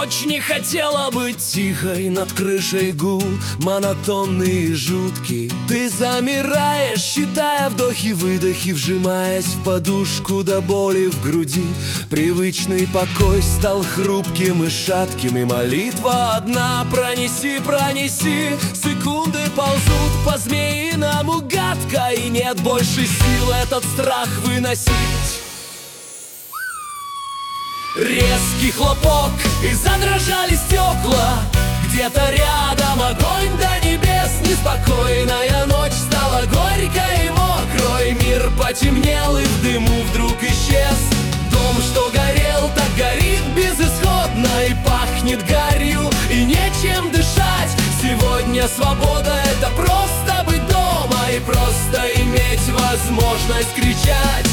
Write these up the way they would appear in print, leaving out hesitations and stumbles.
Ночь не хотела быть тихой, над крышей гул монотонный и жуткий. Ты замираешь, считая вдохи-выдохи, вжимаясь в подушку до боли в груди. Привычный покой стал хрупким и шатким, и молитва одна: пронеси, пронеси. Секунды ползут по змеиному гадко, и нет больше сил этот страх выносить. Резкий хлопок, и задрожали стекла. Где-то рядом огонь до небес. Неспокойная ночь стала горькой и мокрой. Мир потемнел и в дыму вдруг исчез. Дом, что горел, так горит безысходно и пахнет гарью, и нечем дышать. Сегодня свобода — это просто быть дома и просто иметь возможность кричать.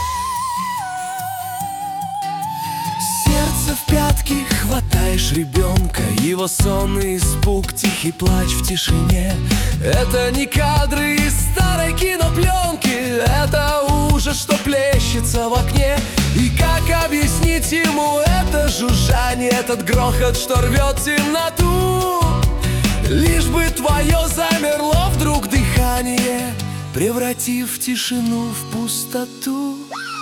В пятки хватаешь ребенка, его сонный испуг, тихий плач в тишине. Это не кадры из старой кинопленки, это ужас, что плещется в окне. И как объяснить ему это жужжание, этот грохот, что рвет темноту? Лишь бы твое замерло вдруг дыхание, превратив тишину в пустоту.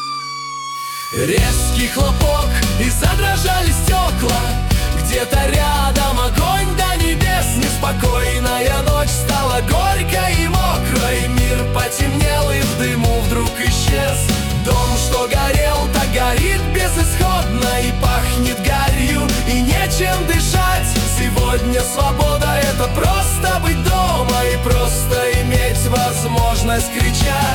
Резкий хлопок, и задрожали стекла. Где-то рядом огонь до небес. Неспокойная ночь стала горькой и мокрой. Мир потемнел и в дыму вдруг исчез. Дом, что горел, так горит безысходно и пахнет гарью, и нечем дышать. Сегодня свобода — это просто быть дома и просто иметь возможность кричать.